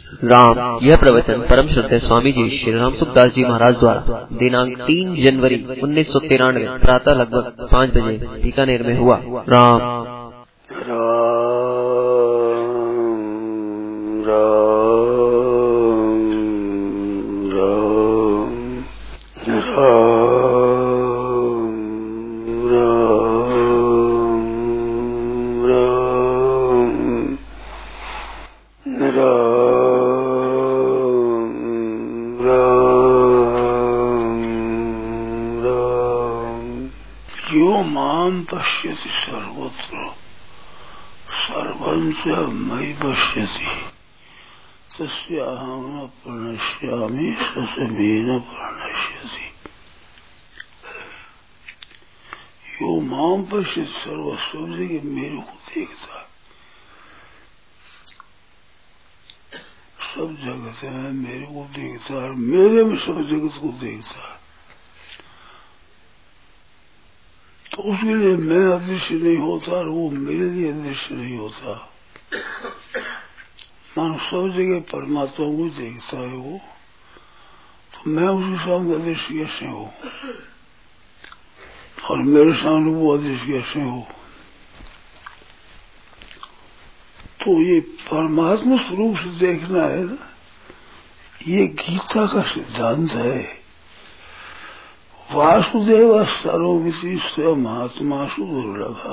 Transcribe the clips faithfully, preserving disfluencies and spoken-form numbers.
राम। यह प्रवचन परम श्रद्धेय स्वामी जी श्री राम सुखदास जी महाराज द्वारा दिनांक तीन जनवरी उन्नीस सौ तिरानवे प्रातः लगभग पाँच बजे बीकानेर में हुआ। राम राम राम पश्यति सर्वत्र सर्वं च मयि पश्यति तस्याहं न प्रणश्यामि स मे न प्रणश्यति। यो माम पश्यति सर्वस्व के मेरे को देखता है, सब जगत है मेरे को देखता है, मेरे में सब जगत को देखता है। तो उसके लिए मैं अदृश्य नहीं होता और वो मेरे लिए अदृश्य नहीं होता। मानो सब जगह परमात्मा को देखता है वो, तो मैं उसके सामने अदृश्य कैसे हो और मेरे सामने वो अदृश्य कैसे हो। तो ये परमात्मा स्वरूप से देखना है ना, ये गीता का सिद्धांत है। वासुदेव सर्वमिति स्वयमात्मासु दुर्लभा।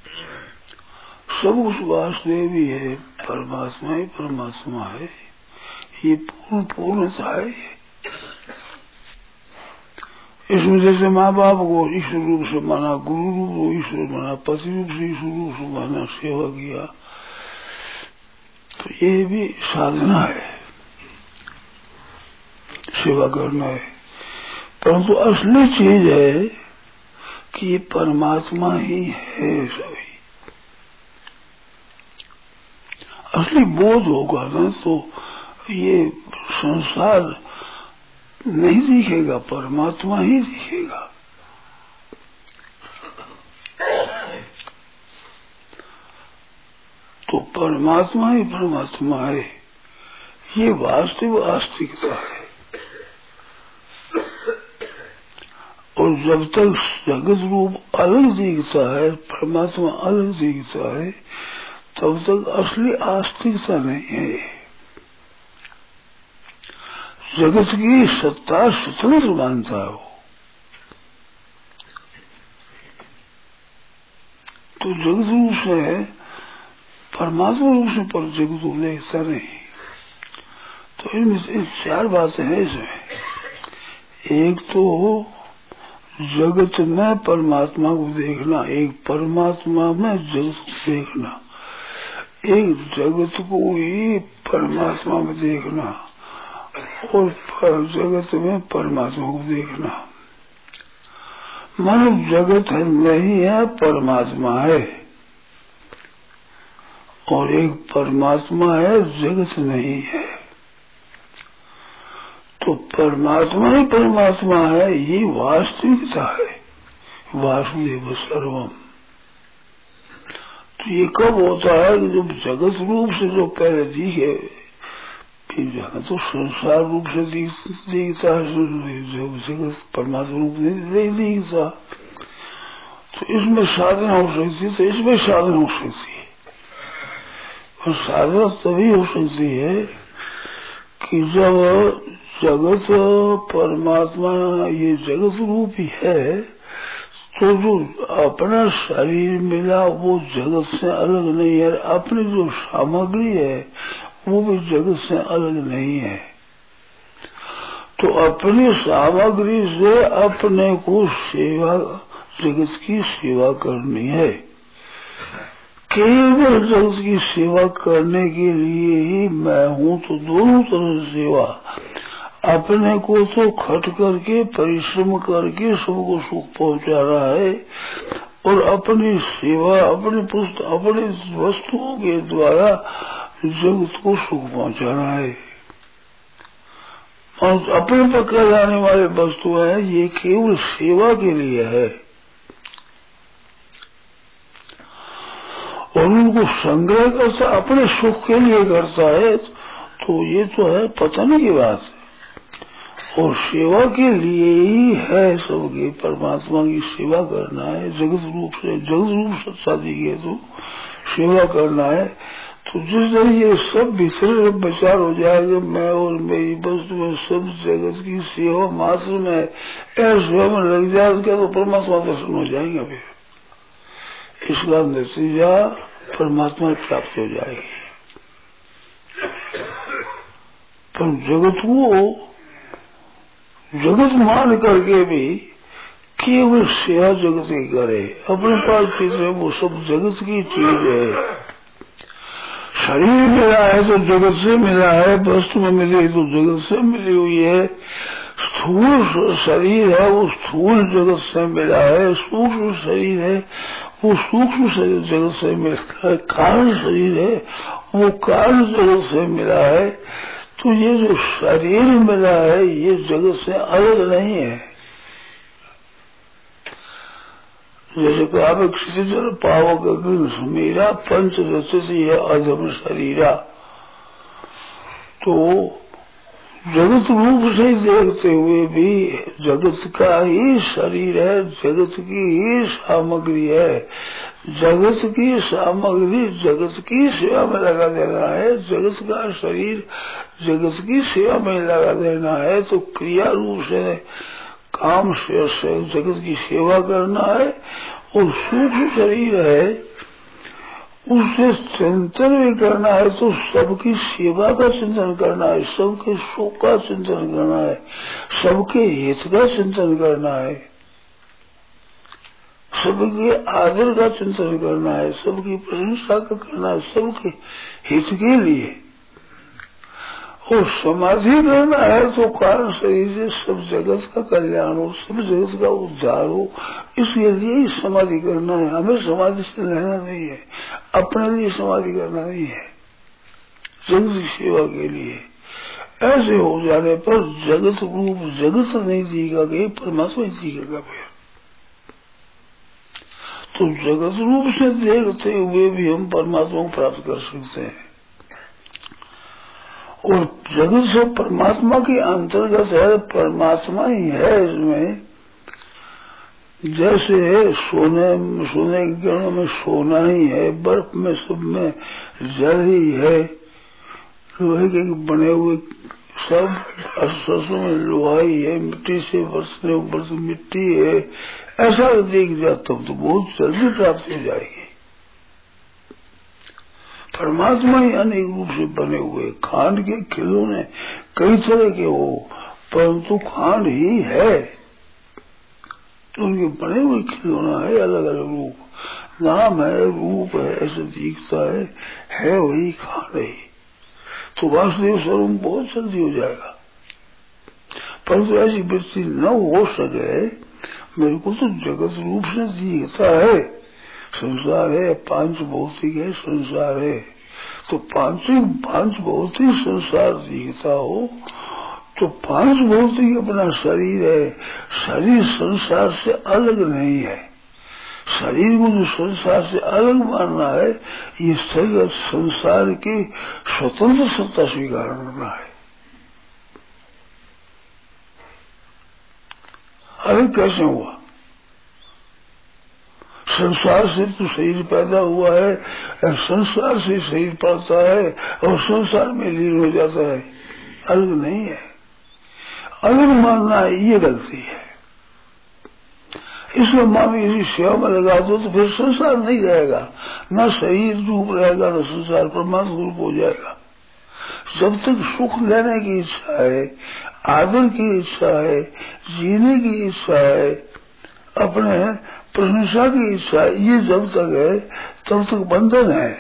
सब कुछ वासुदेव ही है, परमात्मा ही परमात्मा है, ये पूर्ण पूर्णता है। इसमें जैसे माँ बाप को ईश्वर रूप से माना, गुरु रूप को ईश्वर माना, पति रूप से ईश्वर रूप से माना, सेवा किया, तो ये भी साधना है, सेवा करना है। परंतु असली चीज है कि ये परमात्मा ही है सभी। असली बोध होगा ना तो ये संसार नहीं दिखेगा, परमात्मा ही दिखेगा। तो परमात्मा ही परमात्मा है, ये वास्तविक आस्तिकता है। और जब तक जगत रूप अलग दिखता है, परमात्मा अलग दिखता है, तब तक असली आस्तिकता नहीं है। जगत की सत्ता स्वतंत्र मानता है वो। तो जगत रूप से है, परमात्मा रूप से पर जगत रूप देखता नहीं। तो इनमें चार बातें हैं इसमें। एक तो जगत में परमात्मा को देखना, एक परमात्मा में जगत को देखना, एक जगत को ही परमात्मा में देखना और जगत में परमात्मा को देखना। मानो जगत है नहीं है, परमात्मा है, और एक परमात्मा है, जगत नहीं है। तो परमात्मा ही परमात्मा है, ये वास्तविकता है। वासुदेव सर्वम। तो ये कब होता है कि जब जगत रूप से जो पहले दिखे, फिर जहाँ तो संसार रूप से दिखता है, जब जगत परमात्मा रूप से नहीं दिखता, तो इसमें साधना हो सकती है, तो इसमें साधना हो सकती है। और साधना तभी हो सकती है कि जब जगत परमात्मा ये जगत रूप ही है, तो जो अपना शरीर मिला वो जगत से अलग नहीं है, अपनी जो सामग्री है वो भी जगत से अलग नहीं है। तो अपनी सामग्री से अपने को सेवा, जगत की सेवा करनी है। केवल जगत की सेवा करने के लिए ही मैं हूँ, तो दोनों तरह से सेवा, अपने को तो खट करके परिश्रम करके सबको सुख पहुंचा रहा है, और अपनी सेवा अपने पुस्तक अपनी वस्तुओं के द्वारा जगत को सुख पहुंचा रहा है। और अपने पकड़ जाने वाले वस्तुएं ये केवल सेवा के लिए है, और उनको संग्रह करता अपने सुख के लिए करता है, तो ये तो है पतन की बात है। और सेवा के लिए ही है सबके, परमात्मा की सेवा करना है जगत रूप से, जगत रूप सत्ता दी है तो सेवा करना है। तो जिस तरह ये सब भीतर विचार हो जाएगा, मैं और मेरी वस्तु में सब जगत की सेवा मात्र में ऐसे सेवा में लग जाएगा तो परमात्मा दर्शन हो जाएंगे। फिर इसका नतीजा परमात्मा की प्राप्ति हो जाएगी। पर जगत को जगत मान करके भी केवल सेवा जगत की करे, अपने पास चीज है वो सब जगत की चीज है। शरीर मिला है तो जगत से मिला है, वस्तु में मिली तो जगत से मिली हुई है। स्थूल शरीर है वो स्थूल जगत से मिला है, सूक्ष्म शरीर है वो सूक्ष्म शरीर जगत से मिलता है, कारण शरीर है वो कारण जगत से मिला है। तो ये जो शरीर मिला है ये जगत से अलग नहीं है। जैसे कहा क्षितिजल पावक समीरा पंच रचित है अधम शरीरा। तो जगत रूप से देखते हुए भी जगत का ही शरीर है, जगत की ही सामग्री है। जगत की सामग्री जगत की सेवा में लगा देना है, जगत का शरीर जगत की सेवा में लगा देना है। तो क्रिया रूप से काम से, से जगत की सेवा करना है। और सूक्ष्म शरीर है उससे चिंतन भी करना है, तो सबकी सेवा का चिंतन करना है, सबके सुख का चिंतन करना है, सबके हित का चिंतन करना है, सबके आदर का चिंतन करना है, सबकी प्रशंसा का करना है, सबके हित के लिए। और समाधि करना है तो कारण शरीर से सब जगत का कल्याण हो, सब जगत का उद्धार हो, इसके लिए ही समाधि करना है। हमें समाधि से लेना नहीं है, अपने लिए समाधि करना नहीं है, जगत की सेवा के लिए। ऐसे हो जाने पर जगत रूप जगत नहीं दिखेगा कि परमात्मा ही दिखेगा। फिर तो जगत रूप से देखते हुए भी हम परमात्मा को प्राप्त कर सकते हैं। और जगत से परमात्मा के अंतर्गत है, परमात्मा ही है इसमें। जैसे सोने सोने के किरणों में सोना ही है, बर्फ में सब में जल ही है, लोहे के बने हुए सब सरसों में लोहा ही है, मिट्टी से बरसने ऊपर से मिट्टी है। ऐसा देख जाता हूँ तो बहुत जल्दी प्राप्ति हो जाएगी। परमात्मा ही अनेक रूप से बने हुए, खांड के खिलौने कई तरह के हो, परंतु खांड ही है। तो उनके बने हुए खिलौना है, अलग अलग रूप, नाम है, रूप है, ऐसे दिखता है, है वही खांड ही। तो वासुदेव स्वरूप बहुत जल्दी हो जाएगा। परंतु ऐसी वृत्ति न हो सके, मेरे को तो जगत रूप से दिखता है, संसार है, पांच भौतिक है, संसार है। तो पांचिक पांच भौतिक संसार दिखता हो तो पांच भौतिक अपना शरीर है, शरीर संसार से अलग नहीं है। शरीर को जो संसार से अलग मानना है, ये शरीर संसार की स्वतंत्र सत्ता स्वीकार करना है। अरे कैसे हुआ? संसार से तो शरीर पैदा हुआ है, और संसार से शरीर पड़ता है और संसार में लीन हो जाता है, अलग नहीं है। अलग मानना है, ये गलती है। इसमें मान इसी सेवा में लगा दो तो फिर संसार नहीं रहेगा, न शरीर रूप रहेगा, न संसार परमात्मा रूप हो जाएगा। जब तक सुख लेने की इच्छा है, आदर की इच्छा है, जीने की इच्छा है, अपने प्रशंसा की इच्छा, ये जब तक है तब तक बंधन है।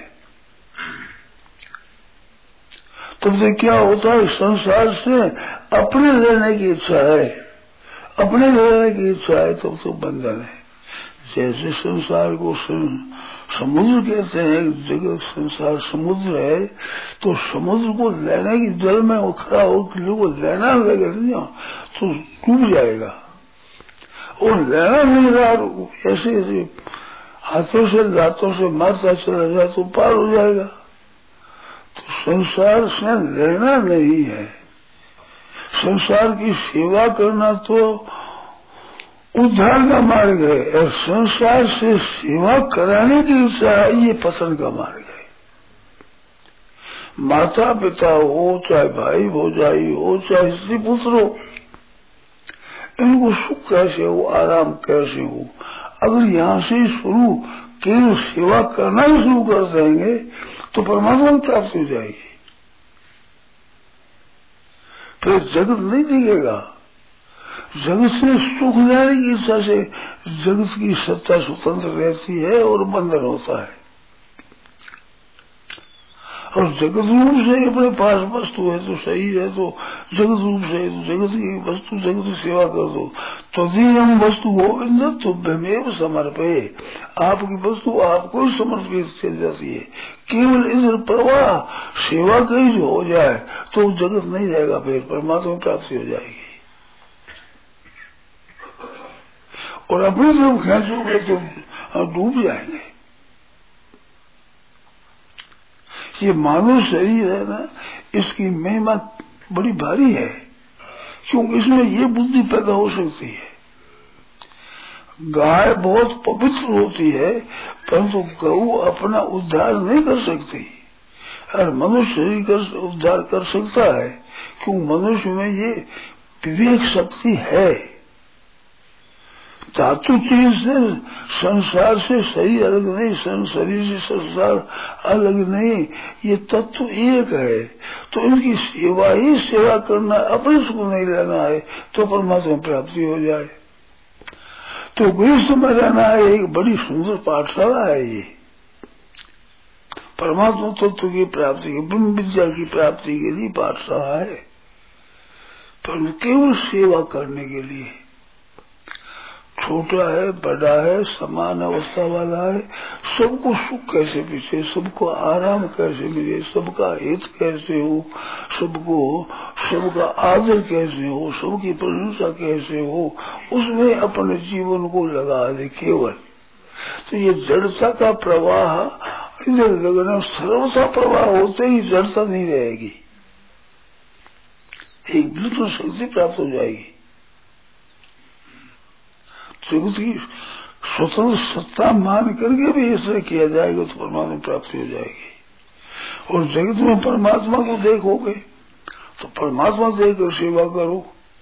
तब तक क्या होता है, संसार से अपने लेने की इच्छा है, अपने लेने की इच्छा है, तब तो बंधन है। जैसे संसार को समुद्र कहते हैं, जगत संसार समुद्र है, तो समुद्र को लेने की जल में वो खड़ा हो, को लेना लगेगा तो डूब जाएगा। और लेना नहीं रहा, ऐसे ऐसे हाथों से दांतों से मारता चला जाए तो पार हो जाएगा। तो संसार से लेना नहीं है। संसार की सेवा करना तो उद्धार का मार्ग है, और संसार से सेवा कराने की इच्छा है, ये पतन का मार्ग है। माता पिता हो, चाहे भाई भौजाई हो, चाहे स्त्री पुत्र हो, इनको सुख कैसे हो, आराम कैसे हो, अगर यहाँ से शुरू केवल सेवा करना ही शुरू कर देंगे तो परमात्मा की प्राप्ति हो जाएगी। फिर जगत नहीं दिखेगा। जगत से सुख लेने की इच्छा से जगत की सत्ता स्वतंत्र रहती है और बंधन होता है। और जगत रूप से अपने पास वस्तु है तो सही है, तो जगत रूप से तो जगत की वस्तु जगत की सेवा कर दो। तो हम वस्तु गोविंद तो बेमेव समर्पे, आपकी वस्तु आपको ही समर्पित की जाती है। केवल इधर प्रवाह सेवा कहीं जो हो जाए तो जगत नहीं रहेगा, फिर परमात्मा प्राप्ति हो जाएगी। और अपनी तरफ खेचोगे तो डूब जाएंगे। ये मानव शरीर है ना, इसकी महिमा बड़ी भारी है, क्योंकि इसमें ये बुद्धि पैदा हो सकती है। गाय बहुत पवित्र होती है, परंतु गऊ अपना उद्धार नहीं कर सकती, और मनुष्य शरीर का उद्धार कर सकता है, क्योंकि मनुष्य में ये विवेक शक्ति है। धातु चीज से संसार से शरीर अलग नहीं, शरीर से संसार अलग नहीं, ये तत्व एक है। तो इनकी सेवा ही सेवा करना, अपने सुख नहीं लेना है तो परमात्मा प्राप्ति हो जाए। तो गृहस्थ में रहना है, एक बड़ी सुंदर पाठशाला है ये, परमात्मा तत्व की प्राप्ति की, ब्रह्म विद्या की प्राप्ति के लिए पाठशाला है, पर केवल सेवा करने के लिए। छोटा है, बड़ा है, समान अवस्था वाला है, सबको सुख कैसे पीछे, सबको आराम कैसे मिले, सबका हित कैसे हो, सबको सबका आदर कैसे हो, सबकी प्रशंसा कैसे हो, उसमें अपने जीवन को लगा दे केवल। तो ये जड़ता का प्रवाह इधर लगना, सर्वथा प्रवाह होते ही जड़ता नहीं रहेगी, एक बिल्कुल शक्ति प्राप्त हो जाएगी। जगत की स्वतंत्र सत्ता मान करके भी ऐसा किया जाएगा तो परमात्मा प्राप्ति हो जाएगी। और जगत में परमात्मा को देखोगे तो परमात्मा देखकर सेवा करो।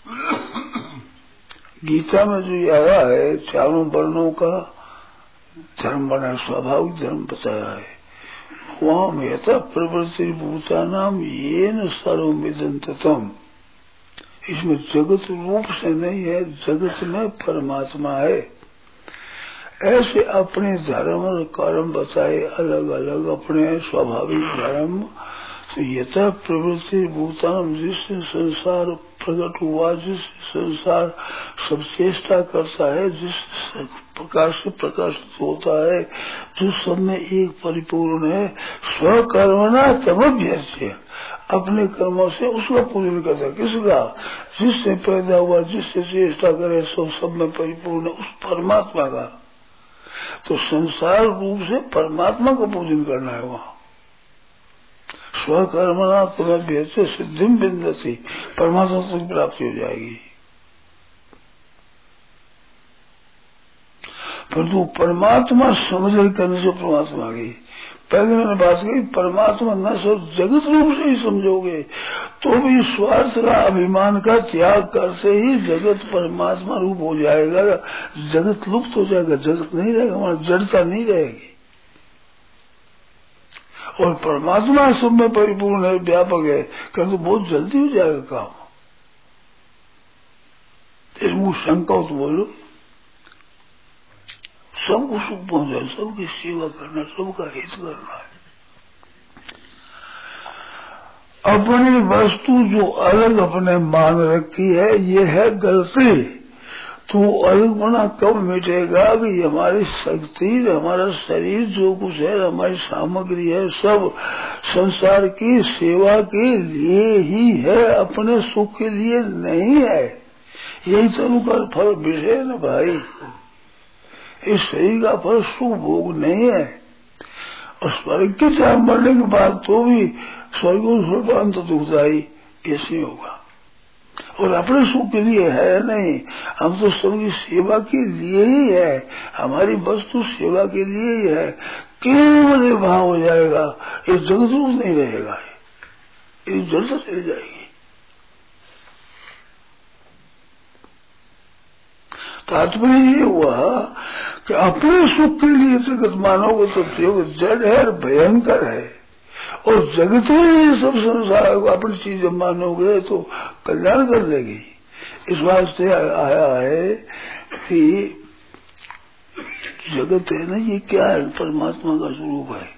गीता में जो आया है, चारों वर्णों का धर्म बना, स्वाभाविक धर्म बताया है, वहां में यथा प्रवृत्ति भूतानाम येन सर्वमिदं, इसमें जगत रूप से नहीं है, जगत में परमात्मा है। ऐसे अपने धर्म और कर्म बताए अलग अलग, अपने स्वाभाविक धर्म। तो यथा प्रवृत्ति भूतान, जिससे संसार प्रकट हुआ, जिस संसार सब चेष्टा करता है, जिस प्रकार से प्रकाशित होता है, जो सब में एक परिपूर्ण है, स्वकर्मणा तमभ्यस्य, अपने कर्मों से उसका पूजन करता है। किसका? जिससे पैदा हुआ, जिससे चेष्टा करे, सब सब में परिपूर्ण उस परमात्मा का। तो संसार रूप से परमात्मा का पूजन करना है वहाँ। स्वकर्मणा तमभ्यस्य सिद्धिम विन्दति, परमात्मा की प्राप्ति हो जाएगी। परंतु परमात्मा समझ करने से परमात्मा की, पहले मैंने बात कही, परमात्मा न सब जगत रूप से ही समझोगे तो भी स्वार्थ का, अभिमान का त्याग करते ही जगत परमात्मा रूप हो जाएगा, जगत लुप्त हो जाएगा, जगत नहीं रहेगा, हमारा जड़ता नहीं रहेगी। और परमात्मा सब में परिपूर्ण है, व्यापक है, कर तो बहुत जल्दी हो जाएगा काम। इसमें शंका तो बोलो, सबको सुख पहुंचाए, सबकी सेवा करना, सबका हित करना है। अपनी वस्तु जो अलग अपने मान रखी है, ये है गलती। तो अलग बना कब मिटेगा कि हमारी शक्ति, हमारा शरीर जो कुछ है, हमारी सामग्री है, सब संसार की सेवा के लिए ही है, अपने सुख के लिए नहीं है। यही तनु का फल विषय है ना भाई। इस शरीर का फल सुख भोग नहीं है। और स्वर्ग के चाहे मरने के बाद तो भी स्वर्ग स्वरूपांत दुखदायी ऐसे होगा। और अपने सुख के लिए है नहीं, हम तो सबकी सेवा के लिए ही है, हमारी वस्तु सेवा के लिए ही है। केवल भाव हो जाएगा, ये जगत रूप नहीं रहेगा, ये जड़ चली जाएगी। तात्पर्य ये हुआ कि अपने सुख के लिए जगत मानोगे तो जड़ है और भयंकर है, और जगत ही सब संसार को अपनी चीज मानोगे तो कल्याण कर देगी। इस वास्ते आया है कि जगत है ना, ये क्या है? परमात्मा का स्वरूप है।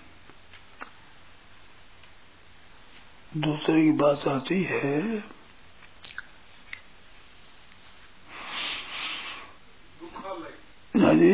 दूसरे की बात आती है ना जी,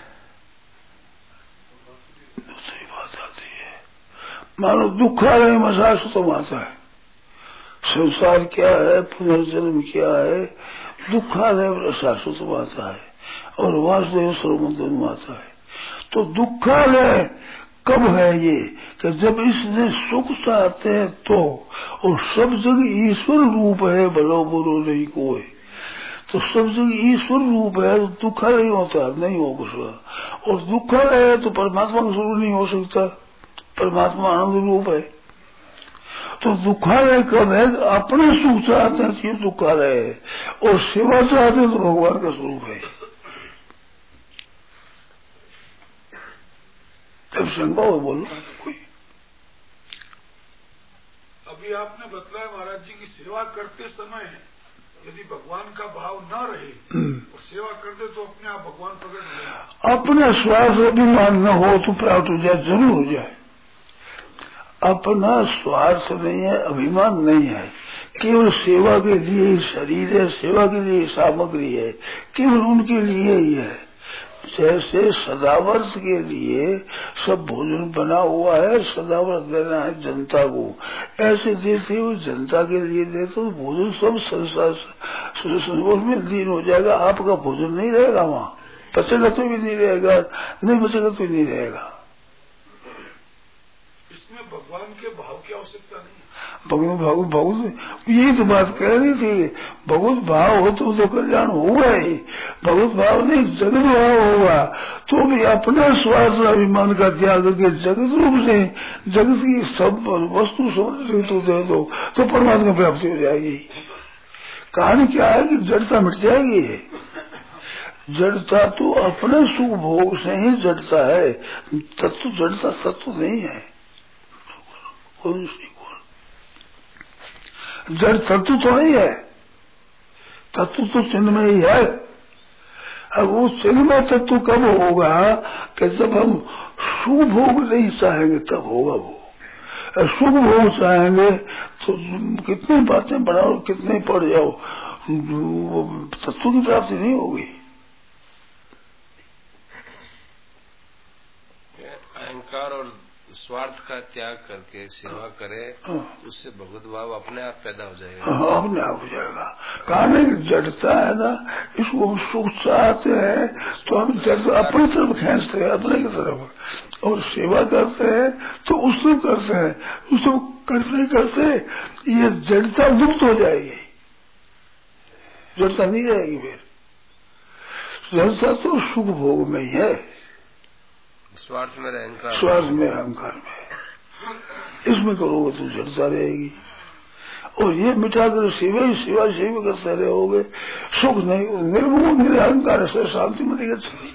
दूसरी बात आती है, मानो दुखालय में शाश्वतम आता है। संसार क्या है, पुनर्जन्म क्या है, दुखालय में शाश्वतम आता है, और वासुदेव सर्वमंत्र आता है। तो दुखालय कब है? ये कि जब इसने सुख चाहते हैं तो, और सब जगह ईश्वर रूप है, भलो बुरो नहीं कोई, तो सब जगह ईश्वर रूप है, तो दुखालय होता नहीं हो कुछ। और दुखालय है तो परमात्मा का स्वरूप नहीं हो सकता, परमात्मा आनंद रूप है। तो दुखालय कब है? अपने सुख चाहते हैं तो दुखालय है, और सेवा चाहते हैं तो भगवान का स्वरूप है। जब शंका हो बोलो कोई। अभी आपने बतलाया महाराज जी की सेवा करते समय यदि भगवान का भाव न रहे और सेवा कर दे तो अपने आप भगवान प्रकट हो जाए। अपना स्वार्थ अभिमान न हो तो प्राप्त हो जाए, जरूर हो जाए। अपना स्वार्थ नहीं है, अभिमान नहीं है, केवल सेवा के लिए ही शरीर है, सेवा के लिए सामग्री है, केवल उनके लिए ही है। जैसे सदावर्त के लिए सब भोजन बना हुआ है, सदावर्त देना है जनता को, ऐसे देते हो जनता के लिए देते हो भोजन, सब संसार में लीन हो जाएगा। आपका भोजन नहीं रहेगा, वहाँ बचेगा तो भी नहीं रहेगा, नहीं बचेगा तो नहीं रहेगा। इसमें भगवान के भाव की आवश्यकता नहीं। भगवत भाव भगवत यही तो बात कह रही थी, भगवत भाव हो तो, तो कल्याण होगा ही। भगवत भाव नहीं, जगत भाव होगा तो भी अपना स्वार्थ अभिमान का त्याग करके जगत रूप से जगत की सब वस्तु सोने तो दे दो तो परमात्मा प्राप्ति हो जाएगी। कहानी क्या है कि जड़ता मिट जाएगी। जड़ता तो अपने सुख भोग से ही जड़ता है, तत्व जड़ता तत्व नहीं है। जड़ तत्व तो नहीं है, तत्व तो चिन्मय ही है। अब वो चिन्मय तत्व कब होगा कि जब हम सुख भोग नहीं चाहेंगे तब होगा वो। सुख भोग चाहेंगे तो कितनी बातें बनाओ, कितने पढ़ जाओ, वो तत्व की प्राप्ति नहीं होगी। अहंकार और स्वार्थ का त्याग करके सेवा करे तो उससे भगवत भाव अपने आप पैदा हो जाएगा। हाँ, अपने आप हो जाएगा। कहने की जड़ता है ना, इसको हम सुख चाहते हैं तो हम जड़ता अपनी तरफ खींचते हैं, अपने की तरफ, और सेवा करते हैं तो उसको करते हैं, उसको करते करते ये जड़ता लुप्त हो जाएगी, जड़ता नहीं रहेगी। फिर जड़ता तो सुख भोग में ही है, स्वार्थ में अहंकार, स्वार्थ में अहंकार में, इसमें करोगे तो जड़ता रहेगी। और ये मिटाकर सेवा ही सेवा सेवा करते रहोगे, सुख नहीं, निर्मोह निरहंकार से शांति में गच्छति।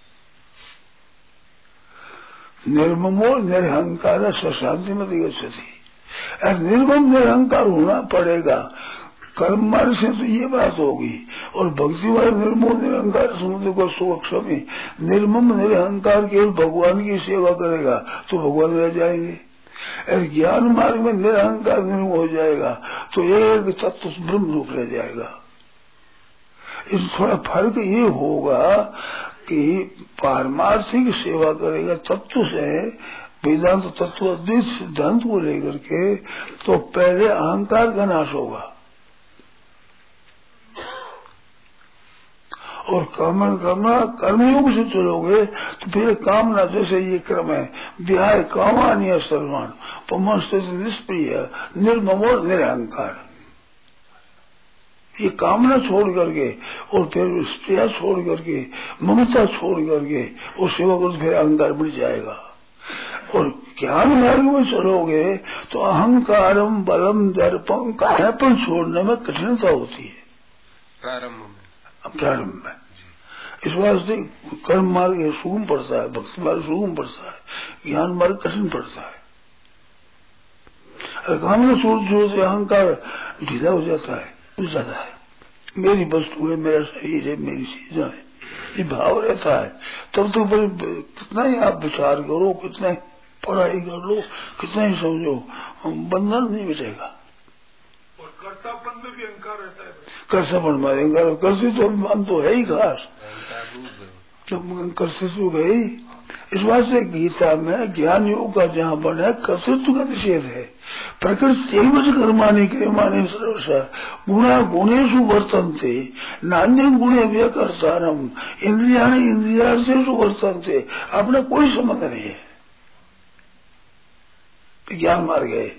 निर्ममो निरहंकार से शांति में गच्छति। निर्मम निरहंकार होना पड़ेगा, कर्म मार्ग से तो ये बात होगी। और भक्ति वाले निर्मोह निरहंकार समुद्र को सुक्षमी, निर्मम निरहंकार केवल भगवान की सेवा करेगा तो भगवान रह जाएंगे। और ज्ञान मार्ग में निरहंकार निर्मोह हो जाएगा तो एक तत्व ब्रह्म रूप रह जाएगा। इस थोड़ा फर्क ये होगा कि पारमार्थिक सेवा करेगा तत्व से, वेदांत तत्व अद्वैत सिद्धांत को लेकर के, तो पहले अहंकार का नाश होगा और कामना करना कर्मयोग से चलोगे तो फिर कामना जैसे ये क्रम है, विहाय कामान्य सर्वान पमस्त निष्प्रिय निर्ममो निरहंकार। ये कामना छोड़ करके और फिर स्प्रिया छोड़ करके ममता छोड़ करके और सेवा को फिर अहंकार मिल जाएगा। और ज्ञान मार्ग में चलोगे तो अहंकारम बलम दर्पम कायापन छोड़ने में कठिनता होती है प्रारंभ में प्रारंभ में। इस वास्ते कर्म मार्ग सुगम पड़ता है, भक्ति मार्ग सुगम पड़ता है, ज्ञान मार्ग कठिन पड़ता है। और कामना छोड़ छोड़ से अहंकार ढीला हो जाता है, उस जाता है। मेरी वस्तु है, मेरा शरीर है, मेरी चीजें है, ये भाव रहता है। तब तो कितना ही आप विचार करो, कितना ही पढ़ाई कर लो, कितना ही समझो, बंधन नहीं मिटेगा। और कर्तापन में भी अहंकार रहता है। कर्तापन में अहंकार, कर्तृत्व तो अभिमान तो है ही खास, कर्तृत्व है ही। इस बात से गीता में ज्ञान योग का जहाँ बना है कर्तृत्व का निषेध है। प्रकृति कर्माणी क्रियमाणी सर्वसा गुणा गुणेशु वर्तन्ते नान्य गुणे व्यकर्तारम इंद्रिया इंद्रियार्थेषु वर्तन्ते। अपना कोई संबंध नहीं है, ज्ञान मार्ग है।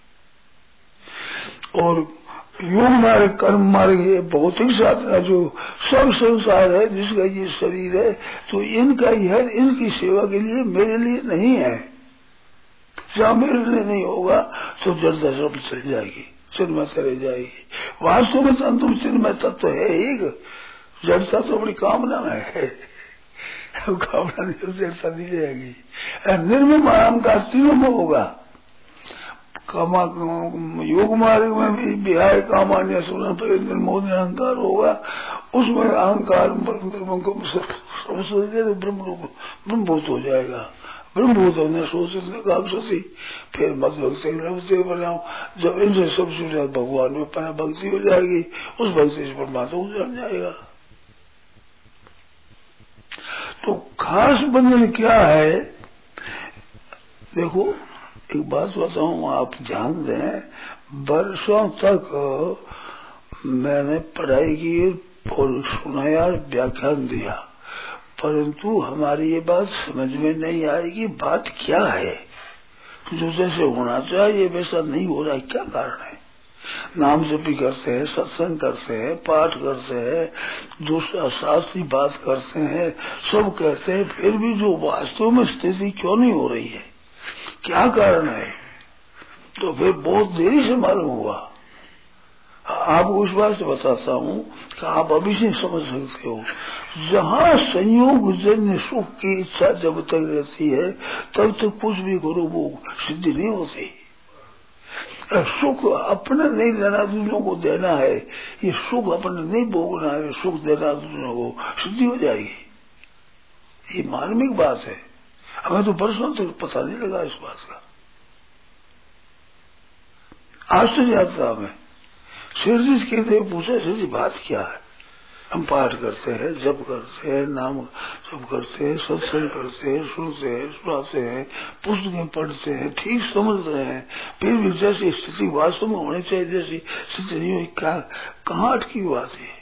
और योग मार्ग कर्म मार्ग है, भौतिक साधना जो सब संसार है जिसका ये शरीर है, तो इनका ही है, इनकी सेवा के लिए, मेरे लिए नहीं है। जहाँ मेरे लिए नहीं होगा तो जड़ता सब चल जाएगी, चिन्मय चले जाएगी। वास्तव में तो अंतिम चिन्मय तत्व है ही, जड़ता तो बड़ी कामना में है, कामना नहीं जड़ता नहीं जाएगी। निर्मम अहंकार तीनों में होगा। कामा योग मार्ग में भी विहाय कामान्य सुना पर निर्मोह अहंकार होगा, उसमें अहंकार ब्रह्म रूप ब्रह्मभूत हो जाएगा। ब्रह्मभूत होने सोचती फिर मत से बनाओ, जब इनसे सब सुझाव भगवान में पहले भक्ति हो जाएगी, उस भक्ति से परमात्मा को जान जाएगा। तो खास बंधन क्या है? देखो एक बात बताऊं, आप ध्यान दें, वर्षों तक मैंने पढ़ाई की और सुनाया, व्याख्यान दिया, परंतु हमारी ये बात समझ में नहीं आएगी बात क्या है। जो जैसे होना चाहिए वैसा नहीं हो रहा है, क्या कारण है? नाम जपी करते हैं, सत्संग करते हैं, पाठ करते हैं, दूसरा शास्त्री बात करते हैं, सब कहते हैं, फिर भी जो वास्तव में स्थिति क्यों नहीं हो रही है, क्या कारण है? तो फिर बहुत देरी से मालूम हुआ। आपको इस बात से बताता हूँ कि आप अभी से समझ सकते हो। जहाँ संयोग जन्य सुख की इच्छा जब तक रहती है तब तक तो कुछ भी करो वो सिद्धि नहीं होती। सुख अपने नहीं लेना, दूसरों को देना है। ये सुख अपने नहीं भोगना है, सुख देना दूसरों को, सिद्धि हो जाएगी। ये मार्मिक बात है। हमें तो वर्षों तक पता नहीं लगा इस बात का। आश्चर्य आता हमें। शेर जी कहते पूछा, शेर जी बात क्या है? हम पाठ करते हैं, जप करते हैं, नाम जप करते हैं, सत्संग करते हैं, सुनते हैं, सुनाते हैं, पुस्तकें पढ़ते हैं, ठीक समझ रहे हैं, फिर भी जैसी स्थिति वास्तव में होनी चाहिए जैसी स्थिति नहीं हुई, क्या कहाँ अटकी बात है?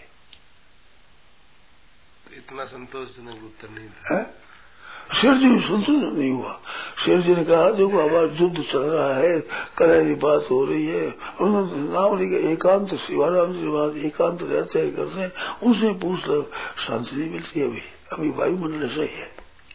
इतना संतोषजनक उत्तर नहीं था। शेर जी संतोष नहीं हुआ। शेर जी ने कहा देखो हमारा युद्ध चल रहा है, करारी बात हो रही है, उन्होंने नाम लिखा एकांत शिवाराम जी बात एकांत रहते हैं करते हैं, उनसे पूछ लो, शांति नहीं मिलती अभी, अभी वायुमंडल ऐसा ही है,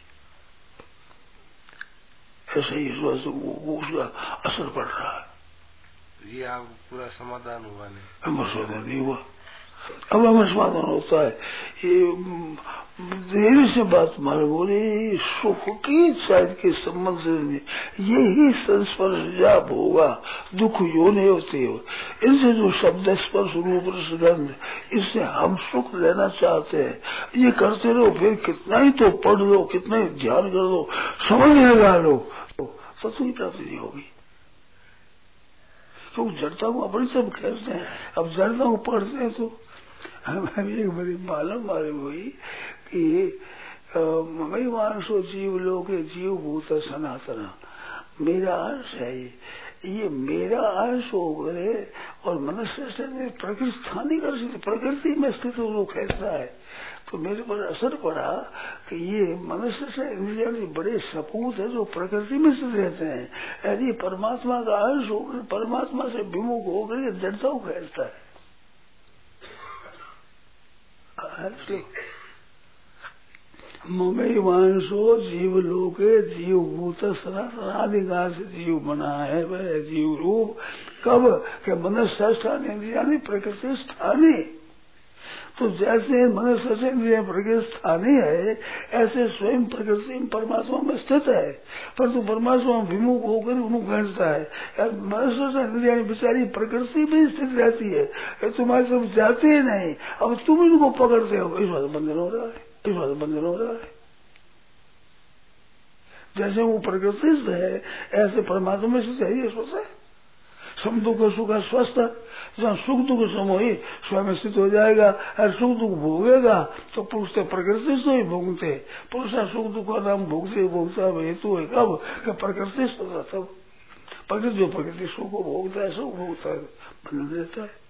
ऐसा ही इस वजह से उसका असर पड़ रहा है। ये आप पूरा समाधान हुआ नहीं? हमारा समाधान नहीं हुआ। अब हमें समाधान होता है। ये देवी से बात मालूम हो रही, सुख की इच्छा के संबंध से यही संस्पर्श जाप होगा, दुख यो नहीं होती हो। इनसे जो शब्द स्पर्श रूप रसगंध, इससे हम सुख लेना चाहते हैं, ये करते रहो, फिर कितना ही तो पढ़ लो, कितना ही ध्यान कर लो, समझ लगा लो, तो सत्संग की प्राप्ति नहीं होगी। तो जड़ता को अपनी सब कहते हैं, अब जड़ता को पढ़ते हैं तो हमें एक बड़ी मालूम मालूम हुई कि मई मानसो जीव लोके जीव भूत सनातना, मेरा अंश है ये, ये मेरा अंश हो गए और मनुष्य से प्रकृति स्थानीय कर प्रकृति में स्थित वो कहता है। तो मेरे पर असर पड़ा कि ये मनुष्य से इंद्रिया बड़े सपूत है जो प्रकृति में स्थित रहते हैं। यदि परमात्मा का अंश होकर परमात्मा से विमुख होकर ये जड़ता कहता है। ममे वांशो जीव लोके जीव भूत सनातनाधिकार से जीव बना है वह जीव रूप कब के मनुष्य स्थान इंद्रिया प्रकृति स्थानी। तो जैसे मनुष्य से इंद्रिया प्रकृति स्थानीय है ऐसे स्वयं प्रकृति परमात्मा में स्थित है, परंतु परमात्मा विमुख होकर उन्हें घटता है। मनुष्य से इंद्रिया बेचारी प्रकृति भी स्थित रहती है, तुम्हारे सब जाते ही नहीं, अब तुम इनको पकड़ते हो, इस बात बंधन हो रहा है, इस बात बंधन हो रहा है। जैसे वो प्रकृति है ऐसे परमात्मा में स्थित है, ये सोचा सम दुख सुख स्वस्थ, जहाँ सुख दुख समोही स्वयं स्थित हो जाएगा। और सुख दुख भोगेगा तो पुरुष तो प्रकृति से ही भोगते, पुरुष सुख दुख का नाम भोगते भोगता हेतु है कब कि प्रकृति से सब प्रकृति जो प्रकृति सुख को भोगता है सुख भोगता है बन रहता है।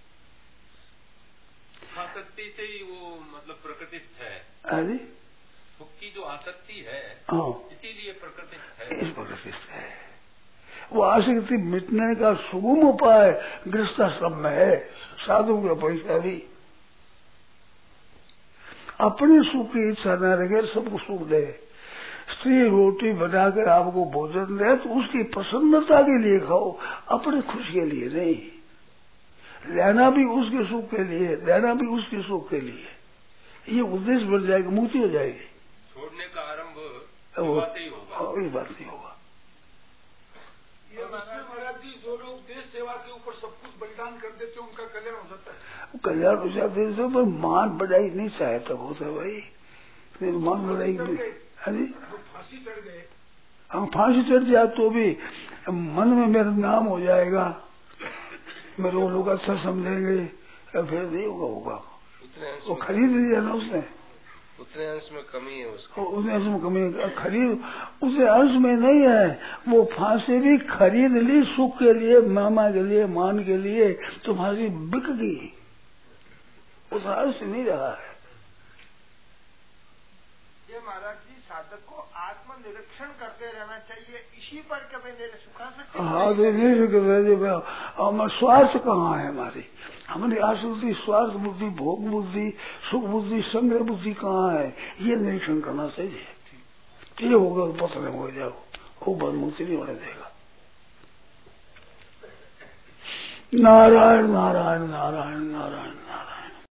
आसक्ति से ही वो मतलब प्रकृति है। अरे सुख की जो आसक्ति है इसीलिए प्रकृति है, इस प्रकृति है। वो आसक्ति मिटने का सुगम उपाय गृहस्थाश्रम में है, साधु का पैसा भी। अपने सुख की इच्छा न रखे, सबको सुख दे। स्त्री रोटी बनाकर आपको भोजन दे तो उसकी प्रसन्नता के लिए खाओ, अपने खुशी के लिए नहीं। लेना भी उसके सुख के लिए, देना भी उसके सुख के लिए, ये उद्देश्य बढ़ जाएगा, मुक्ति हो जाएगी। छोड़ने का आरंभ ही होगा, इस बात नहीं होगा। ये महाराज जी जो लोग देश सेवा के ऊपर सब कुछ बलिदान कर देते हैं उनका कल्याण हो जाता है। कल्याण हो जाते है पर मान बढ़ाई नहीं चाहता होता भाई, मान बढ़ाई नहीं। फांसी चढ़ गए, हम फांसी चढ़ जाए तो भी मन में मेरा नाम हो जाएगा, मेरे वो लोग अच्छा समझेंगे, फिर नहीं होगा होगा वो खरीद लिया ना उसने, उतने अंश में कमी है उसको, उतने अंश में कमी है। खरीद उसे अंश में नहीं है, वो फांसी भी खरीद ली सुख के लिए, मामा के लिए, मान के लिए, तो फांसी बिक गई, उस अंश नहीं रहा है। ये महाराज जी साधक को आत्मनिरीक्षण करते रहना चाहिए, इसी पर कभी मेरे सुखासक्ति हाँ तो नहीं स्वार्थ कहाँ है हमारी, हमारी आसक्ति स्वार्थ बुद्धि भोग बुद्धि सुख बुद्धि संग्रह बुद्धि कहाँ है, ये निरीक्षण करना चाहिए। ये होगा तो पत्र हो जाओ, वो बद मुक्ति नहीं होने देगा। नारायण नारायण नारायण नारायण।